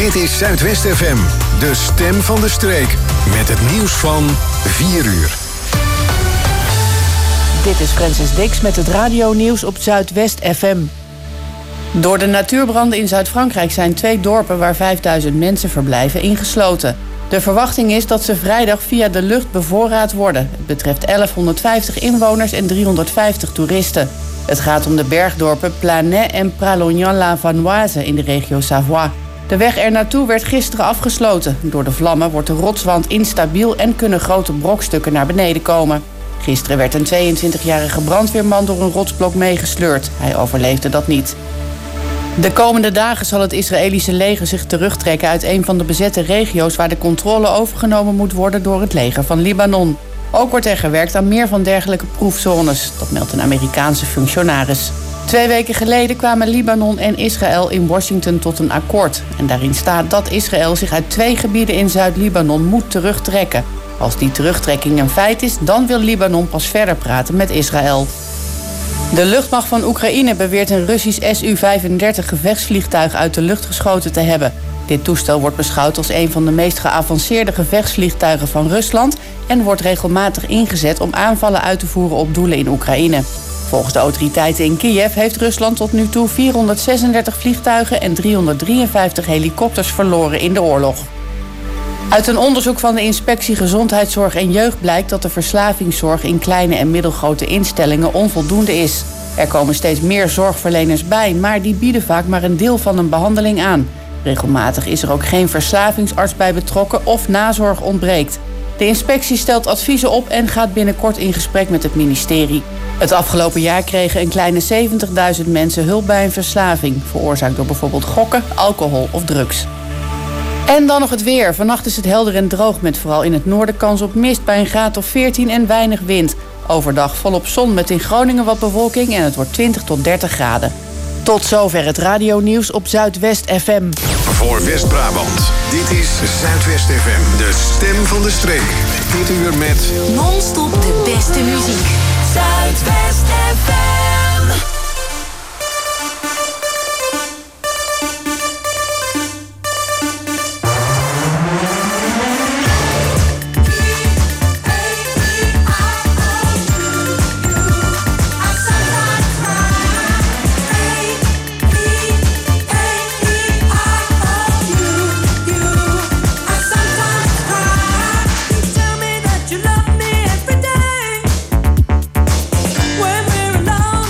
Dit is Zuidwest FM, de stem van de streek. Met het nieuws van 4 uur. Dit is Francis Dix met het radionieuws op Zuidwest FM. Door de natuurbranden in Zuid-Frankrijk zijn 2 dorpen waar 5000 mensen verblijven ingesloten. De verwachting is dat ze vrijdag via de lucht bevoorraad worden. Het betreft 1150 inwoners en 350 toeristen. Het gaat om de bergdorpen Planay en Pralognan-la-Vanoise in de regio Savoie. De weg er naartoe werd gisteren afgesloten. Door de vlammen wordt de rotswand instabiel en kunnen grote brokstukken naar beneden komen. Gisteren werd een 22-jarige brandweerman door een rotsblok meegesleurd. Hij overleefde dat niet. De komende dagen zal het Israëlische leger zich terugtrekken uit een van de bezette regio's waar de controle overgenomen moet worden door het leger van Libanon. Ook wordt er gewerkt aan meer van dergelijke proefzones. Dat meldt een Amerikaanse functionaris. 2 weken geleden kwamen Libanon en Israël in Washington tot een akkoord. En daarin staat dat Israël zich uit 2 gebieden in Zuid-Libanon moet terugtrekken. Als die terugtrekking een feit is, dan wil Libanon pas verder praten met Israël. De luchtmacht van Oekraïne beweert een Russisch Su-35 gevechtsvliegtuig uit de lucht geschoten te hebben. Dit toestel wordt beschouwd als een van de meest geavanceerde gevechtsvliegtuigen van Rusland en wordt regelmatig ingezet om aanvallen uit te voeren op doelen in Oekraïne. Volgens de autoriteiten in Kiev heeft Rusland tot nu toe 436 vliegtuigen en 353 helikopters verloren in de oorlog. Uit een onderzoek van de Inspectie Gezondheidszorg en Jeugd blijkt dat de verslavingszorg in kleine en middelgrote instellingen onvoldoende is. Er komen steeds meer zorgverleners bij, maar die bieden vaak maar een deel van een behandeling aan. Regelmatig is er ook geen verslavingsarts bij betrokken of nazorg ontbreekt. De inspectie stelt adviezen op en gaat binnenkort in gesprek met het ministerie. Het afgelopen jaar kregen een kleine 70.000 mensen hulp bij een verslaving, veroorzaakt door bijvoorbeeld gokken, alcohol of drugs. En dan nog het weer. Vannacht is het helder en droog met vooral in het noorden kans op mist bij een graad of 14 en weinig wind. Overdag volop zon met in Groningen wat bewolking en het wordt 20 tot 30 graden. Tot zover het radionieuws op Zuidwest FM. Voor West-Brabant, dit is Zuidwest FM, de stem van de streek. Dit uur met non-stop de beste muziek. Zuidwest FM. When we're alone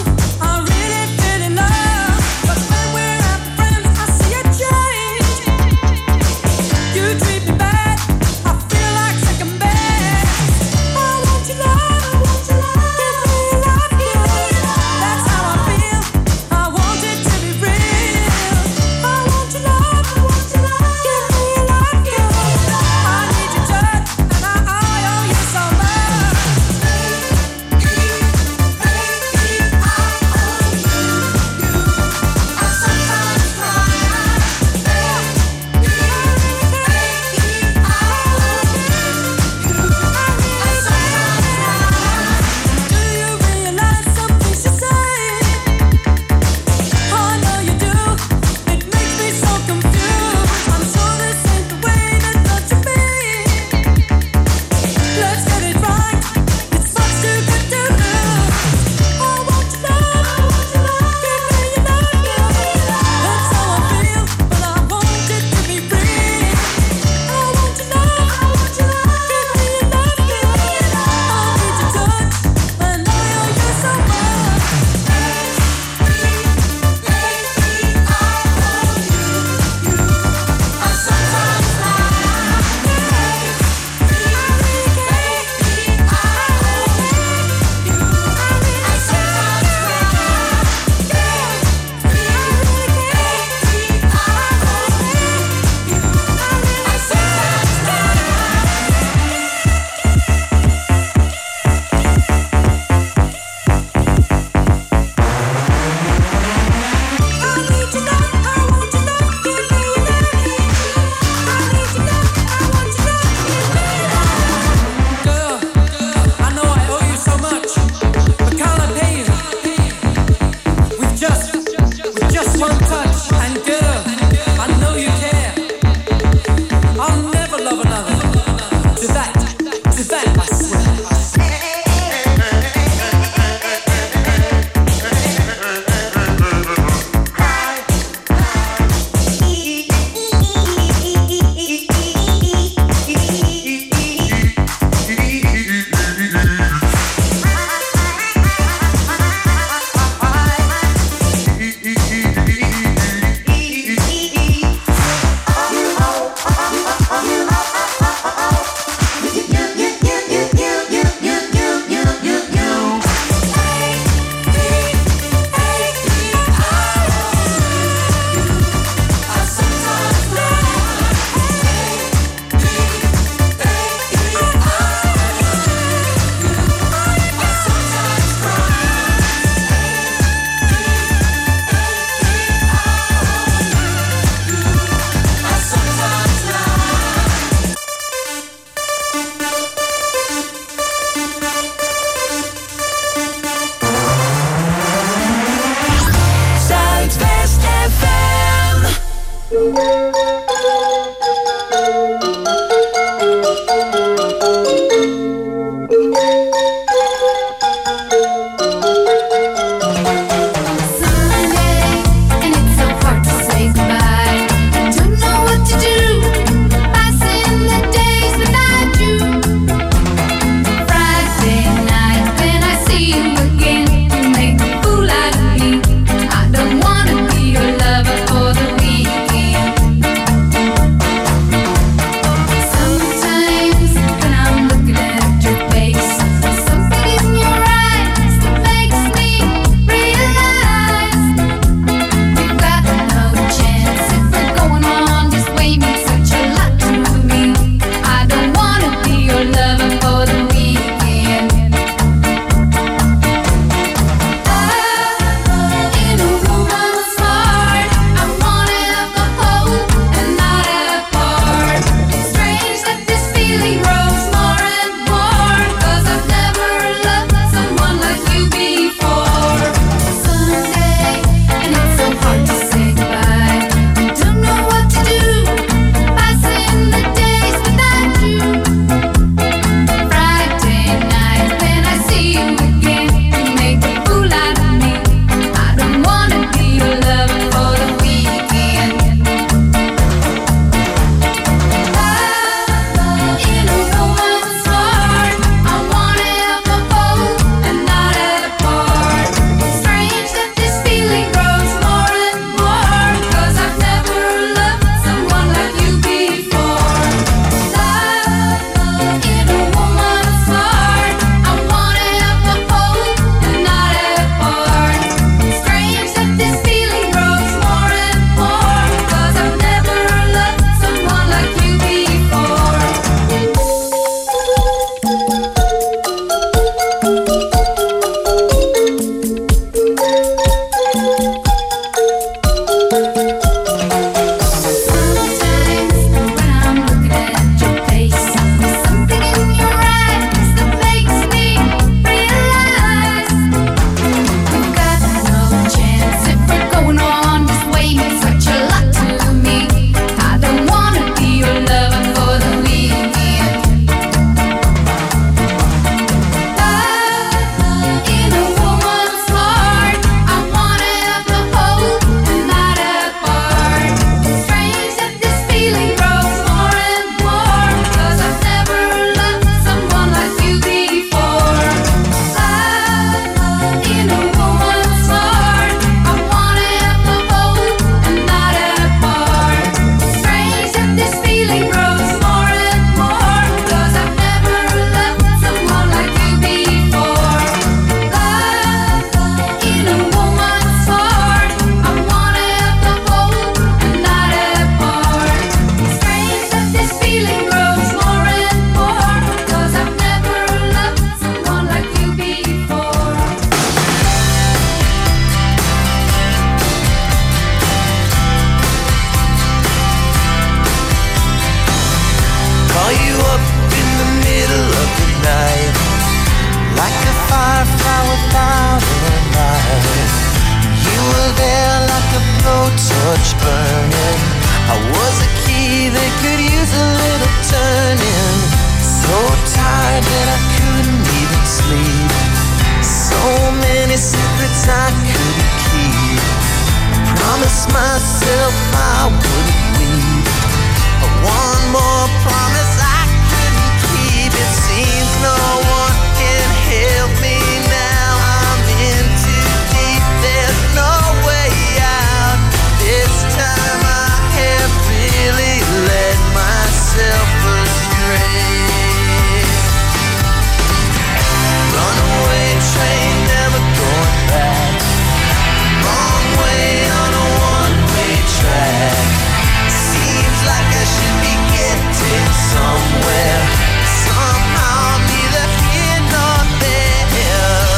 secrets I couldn't keep. Promised myself I wouldn't leave. One more promise I couldn't keep. It seems no one can help me now. I'm in too deep, there's no way out. This time I have really led myself astray. Runaway train, never going back. Wrong way on a one-way track. Seems like I should be getting somewhere. Somehow neither here nor there.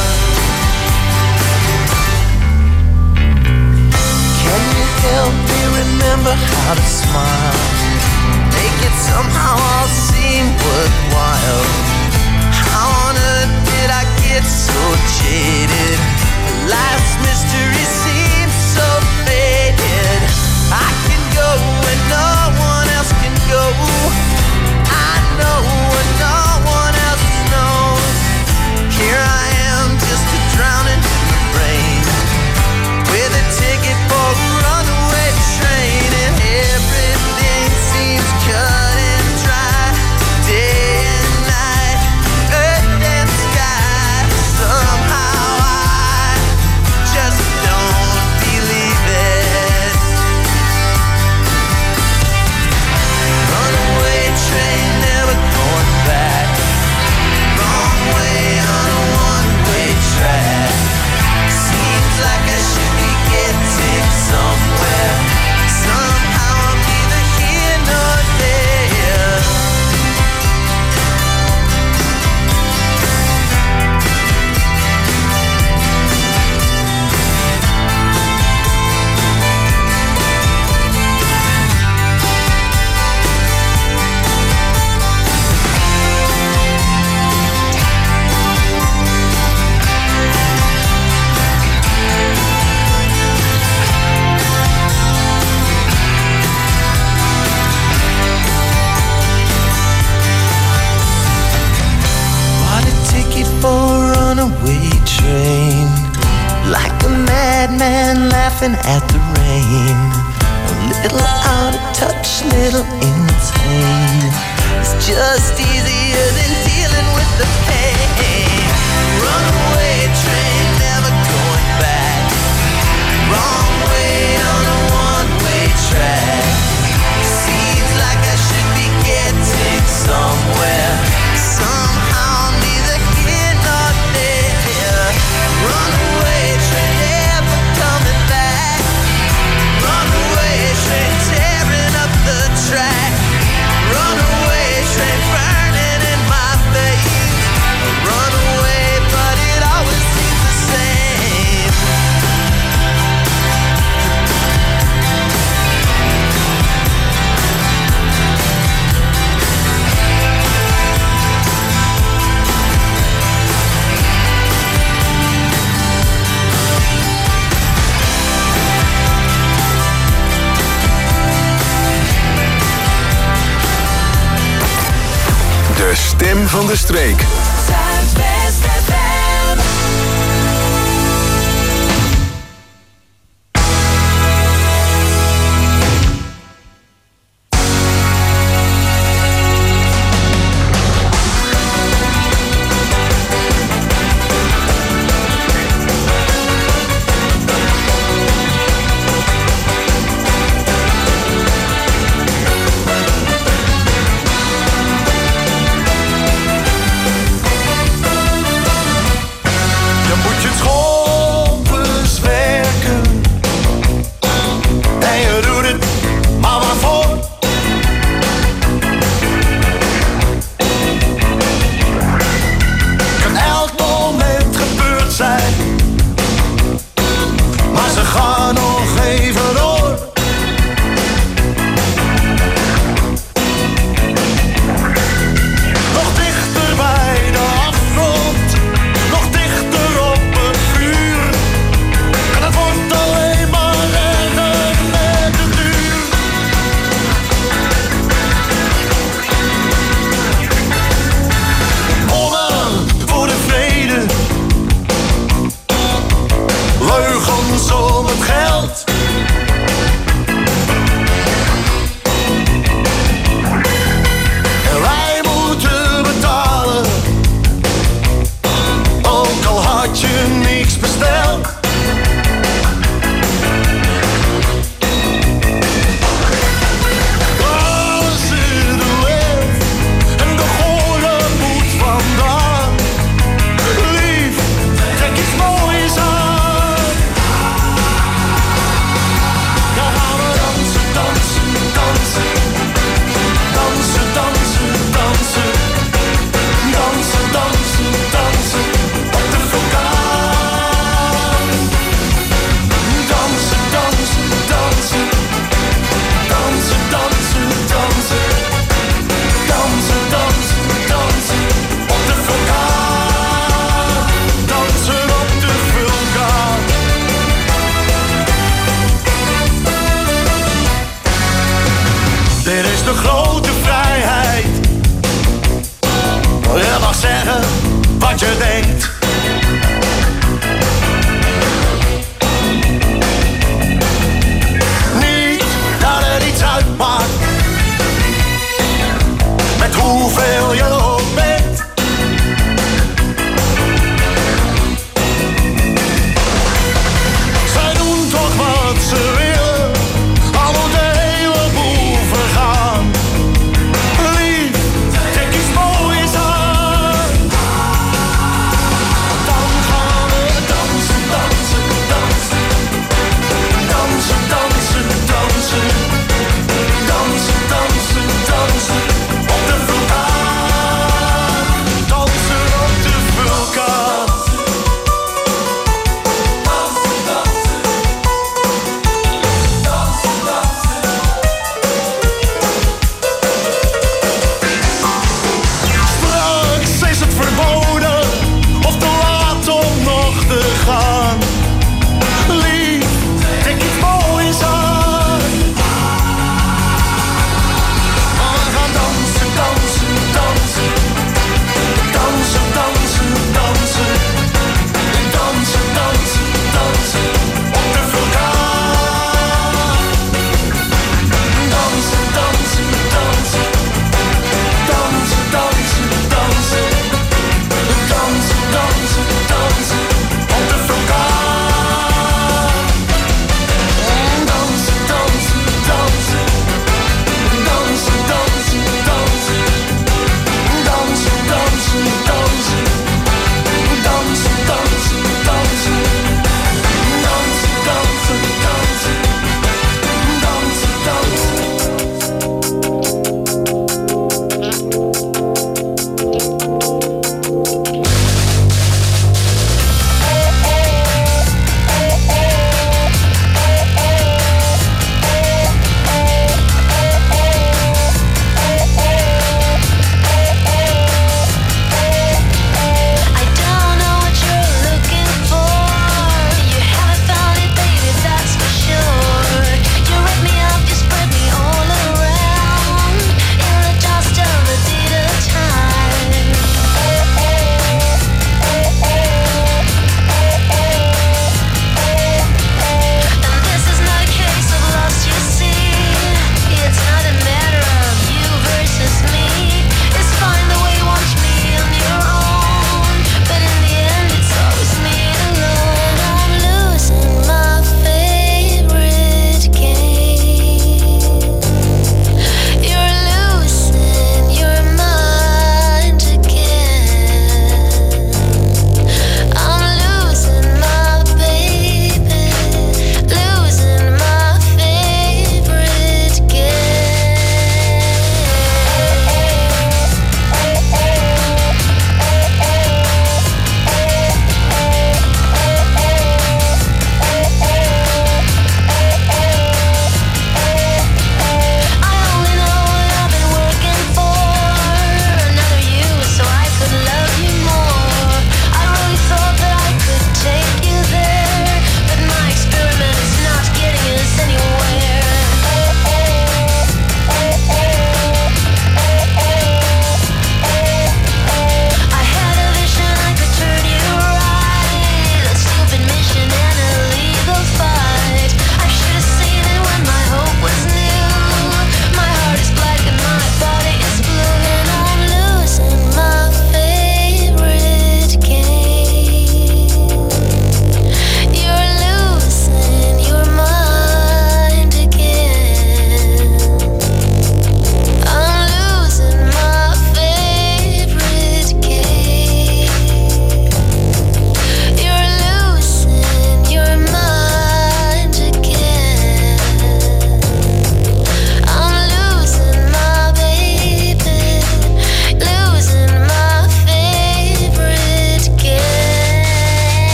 Can you help me remember how to smile? Make it somehow all seem worthwhile. How on earth did I get so jaded? Life's mystery seems so faded. I can go where no one else can go. I know what no one else knows. Here I am, just a drowning in the rain, with a ticket for a runaway train, and everything seems cut and dry. Day and night, earth and sky. Somehow I just don't believe it. Runaway train, never going back. Wrong way on a one-way track. Seems like I should be getting somewhere. Somehow I'm neither here nor there. Bought a ticket for a runaway train, like a madman laughing at the rain. A little out of touch, little insane. It's just easier than dealing with the pain. Runaway train, never going back. Wrong way on a one-way track. Seems like I should be getting somewhere. Somehow neither here nor there. Runaway train, never coming back. Runaway train, tearing up the track. Runaway train, burning in my veins. Runaway, but it always seems the same. De stem van de streek. Zuidwest FM.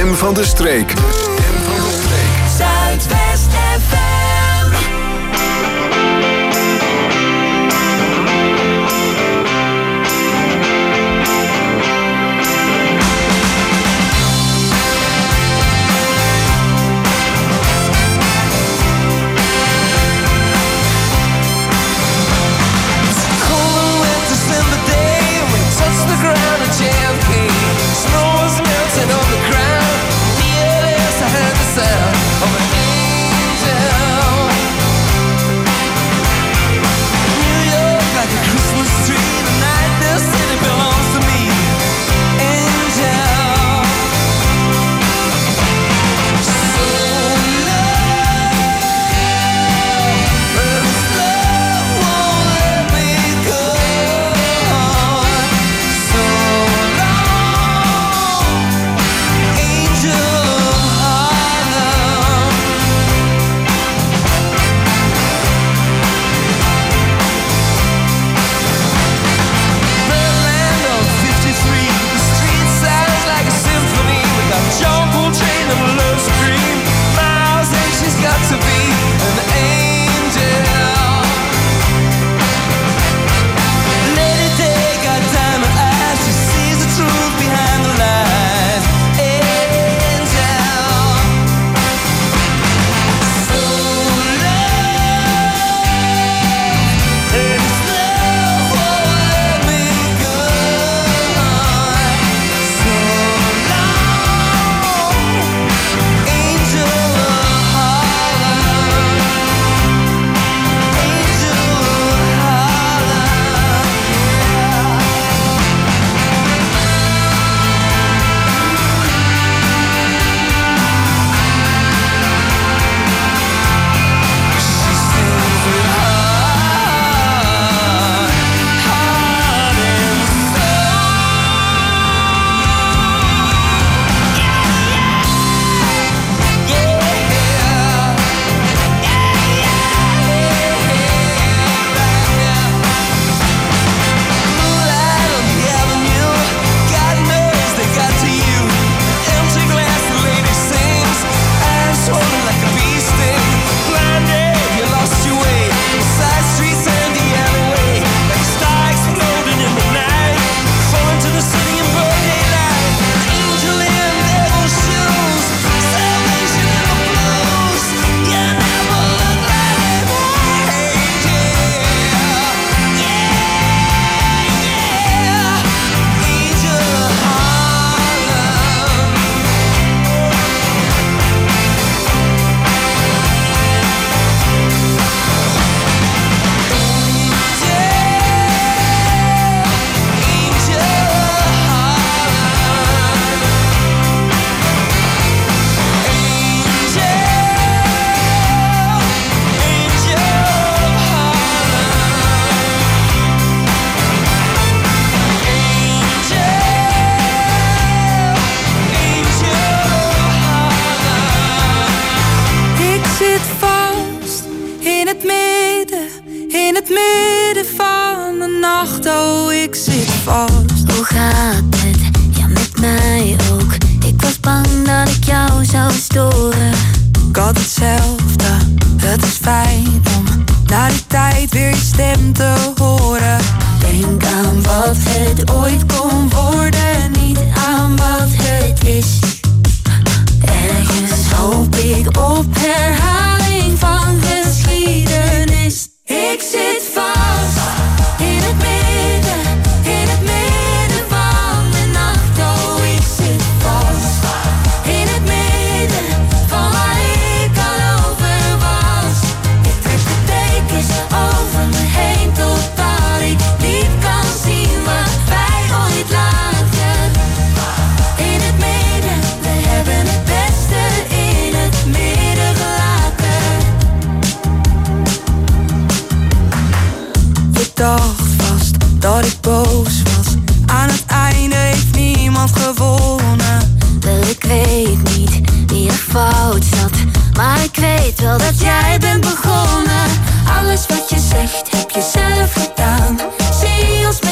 stem van de streek. De stem van de streek. Zuidwest FM.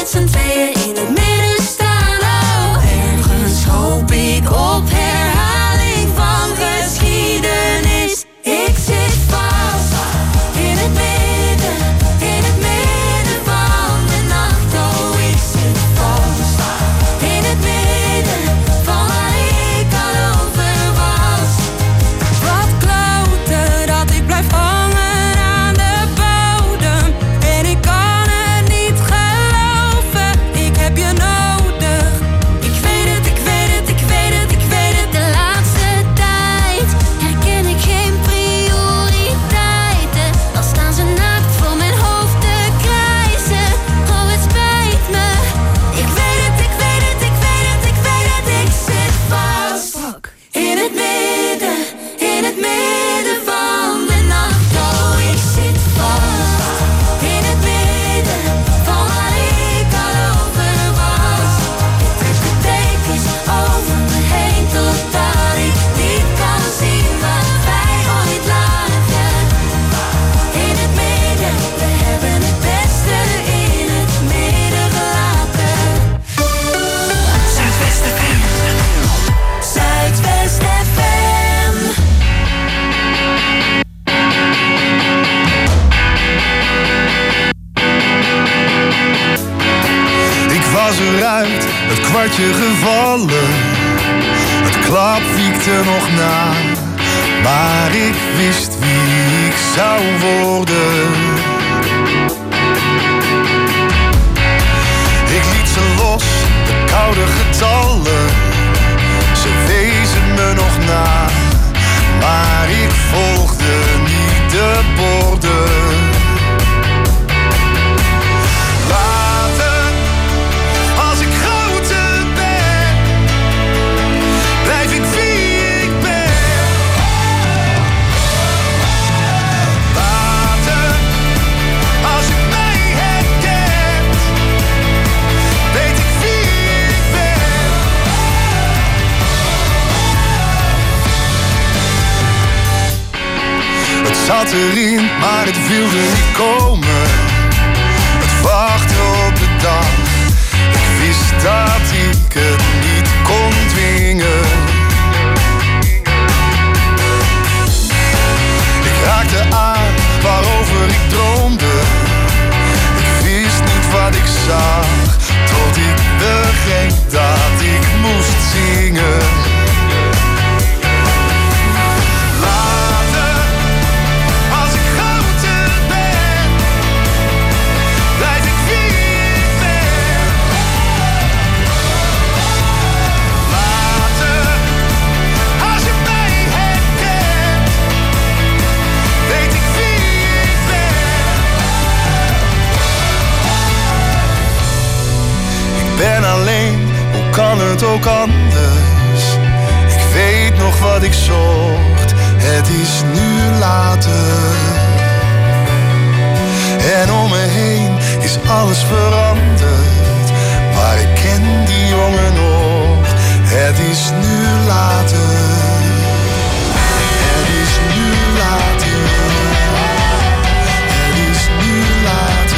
Op herhaling kwartje gevallen. Het klap wiekte nog na, maar ik wist wie ik zou worden. Ik liet ze los, de koude getallen. Ze wezen me nog na, maar ik volgde niet de borden. Later, als ik groter ben, blijf ik wie ik ben. Later, als je mij herkent, weet ik wie ik ben. Het zat erin, maar het wilde niet komen. Het wachten op de dag. Ik wist dat ik het niet kon dwingen. Ik raakte aan waarover ik droomde. Ik wist niet wat ik zag, tot ik begreep dat ik moest zingen. Ben alleen, hoe kan het ook anders? Ik weet nog wat ik zocht, het is nu later. En om me heen is alles veranderd, maar ik ken die jongen nog, het is nu later. Het is nu later. Het is nu later.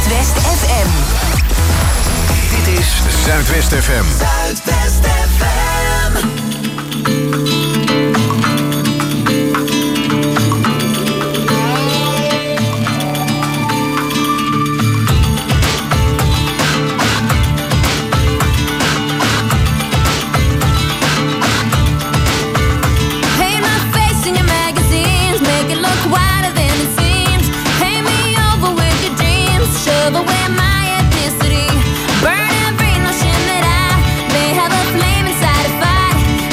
Zuidwest FM. Dit is Zuidwest FM. Zuidwest FM. Burn every notion that I may have a flame inside to fight.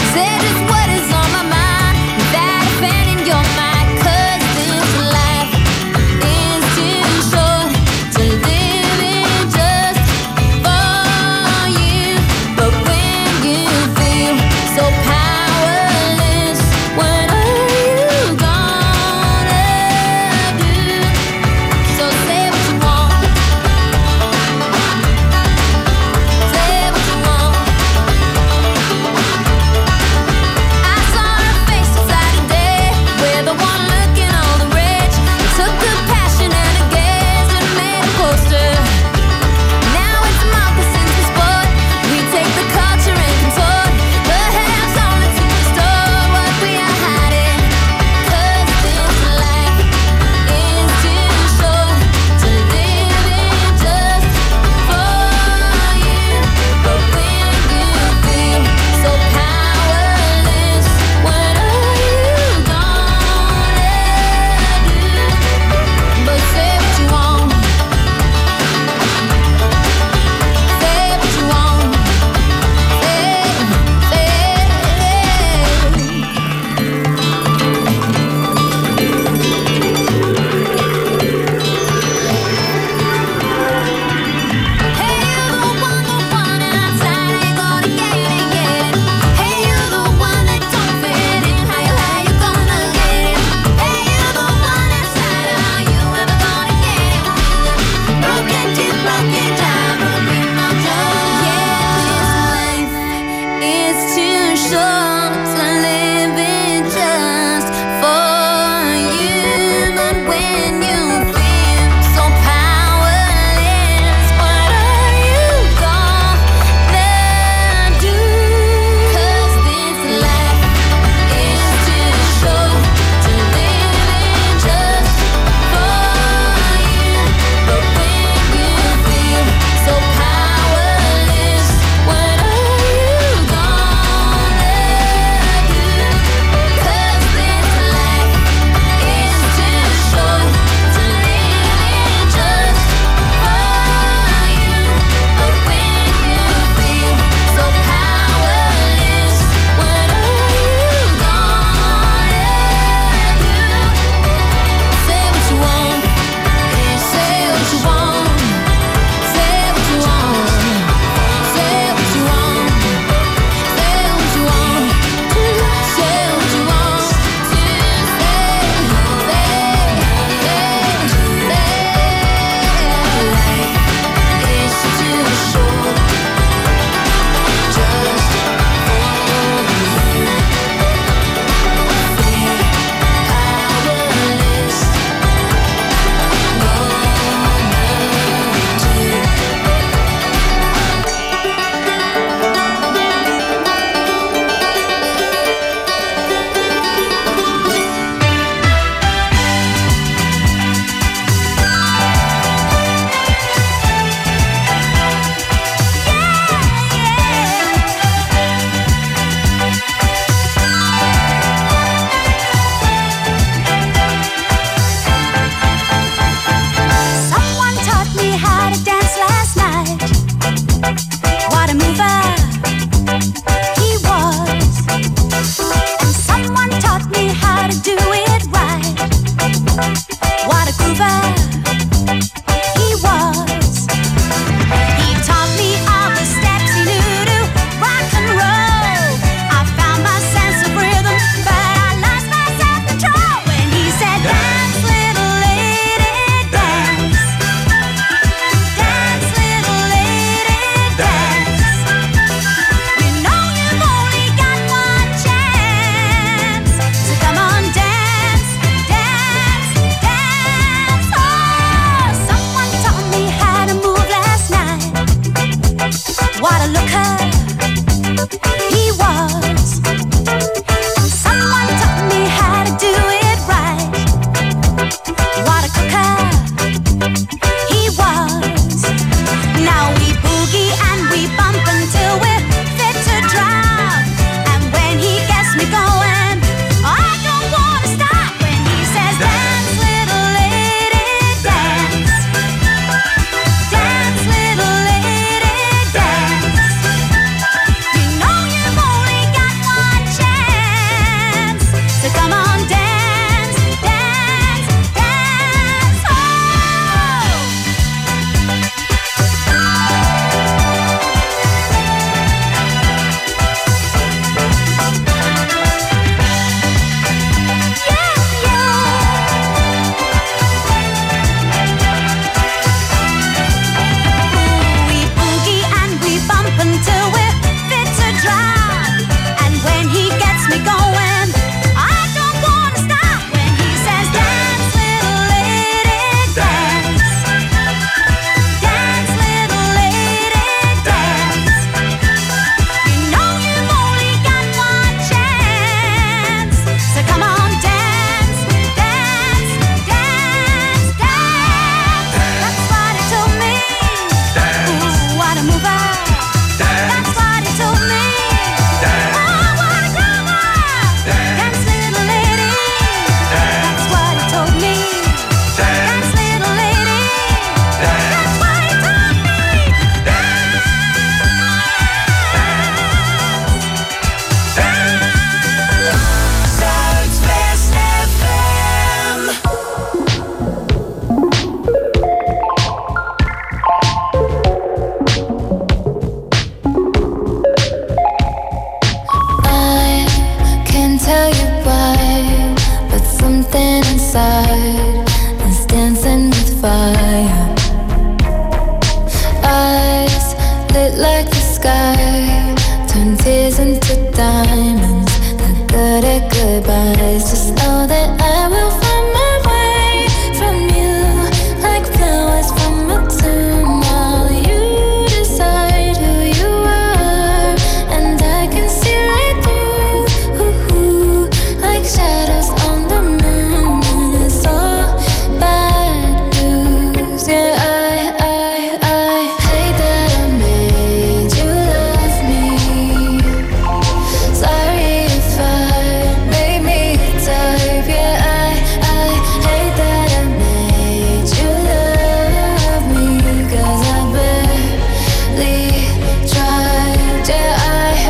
sky, turn tears into diamonds. Not good at goodbyes. Just know that I will find my way from you, like flowers from a tomb. While you decide who you are, and I can see right through, like shadows on the moon. And it's all bad news. Yeah, I hate that I made you love me. Sorry if I made me a type. Yeah, I hate that I made you love me, 'cause I barely tried. Yeah,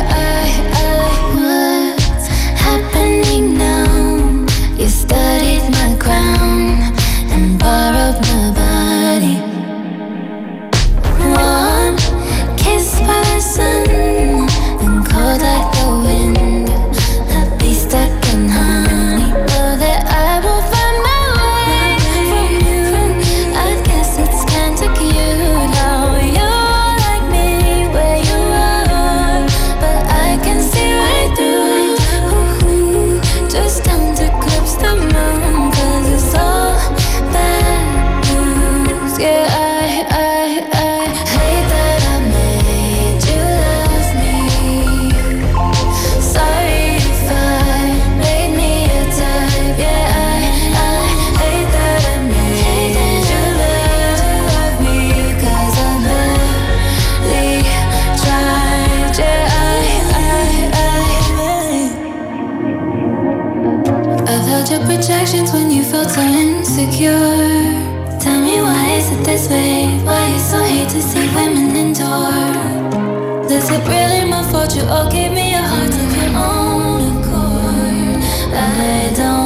what's happening now? You studied my crown and borrowed my body. Warm kiss by the sun and cold like the wind. I'll be stuck in honey. Know that I will find my way from you. I guess it's kinda cute how you're like me where you are, but I can see right through. Just come to eclipse the moon, 'cause it's all bad news. Yeah, I hate that I made you love me. Sorry if I made me a type. Yeah, I hate that I made you love me, 'cause I barely tried. Yeah, I felt your projections when you felt so insecure. Tell me, why is it this way? Why you so hate to see women endure? Is it really my fault you all gave me your hearts of your own accord? I don't